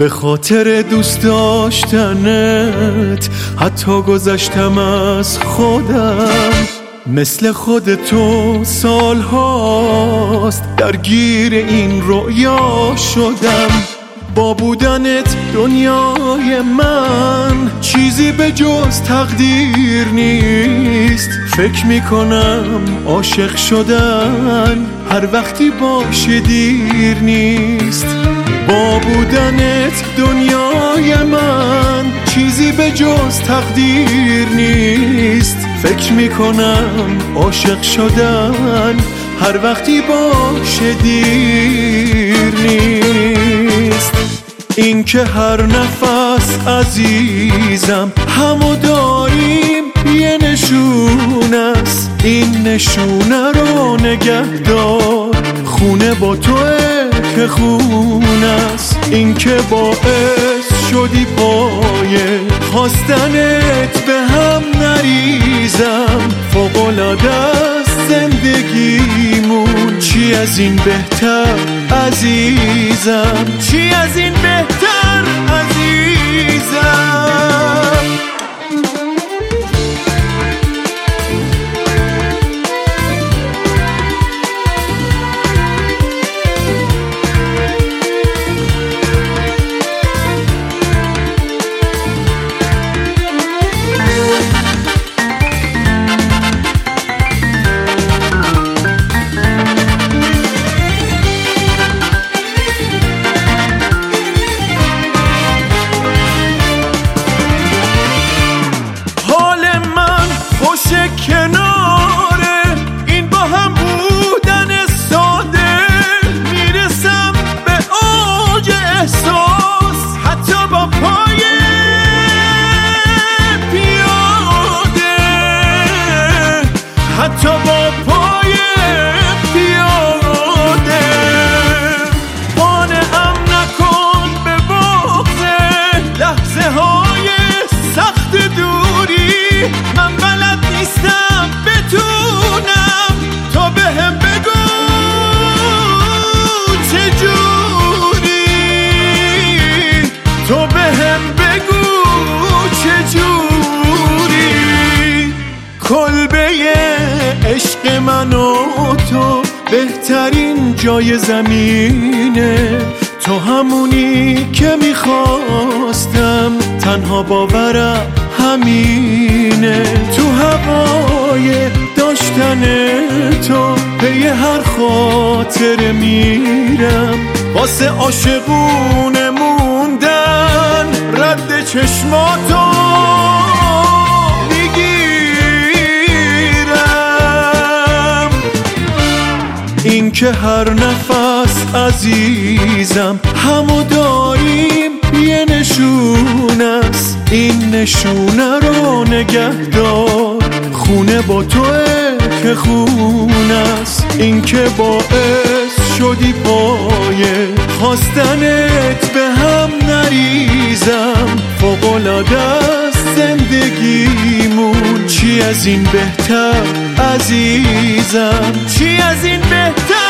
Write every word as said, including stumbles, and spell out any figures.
به خاطر دوست داشتنت حتی گذشتم از خودم. مثل خود تو سال هاست درگیر این رویا شدم. با بودنت دنیای من چیزی به جز تقدیر نیست. فکر میکنم عاشق شدن هر وقتی باشه دیر نیست. با بودنت دنیای من چیزی به جز تقدیر نیست. فکر میکنم عاشق شدن هر وقتی باشه دیر نیست. این که هر نفس عزیزم همو داریم یه نشون است. این نشونه رو نگه دار، خونه با توه که خون است. این که باعث شدی پایه خواستنت به هم نریزم. فوق‌العاده است زندگیمون، چی از این بهتر عزیزم، چی از این بهتر عزیزم. کناره این با هم بودن ساده میرسم به اوج احساس. حتی با پای پیاده، حتی با پای پیاده. قانعم نکن به بغض لحظه های سخت دوری. من بلد نیستم بتونم تو بهم بگو چجوری، تو بهم بگو چجوری. کلبه عشق من و تو بهترین جای زمینه. تو همونی که میخواستم، تنها باورم همینه. تو هوای داشتن تو پی هر خاطر میرم. واسه عاشقونه موندن رد چشماتو میگیرم. این که هر نفس عزیزم همو داریم یه نشون است. این نشونه رو نگه دار، خونه با توه که خون است. این که باعث شدی پایه خواستنت به هم نریزم. فوق‌العاده است زندگیمون، چی از این بهتر عزیزم، چی از این بهتر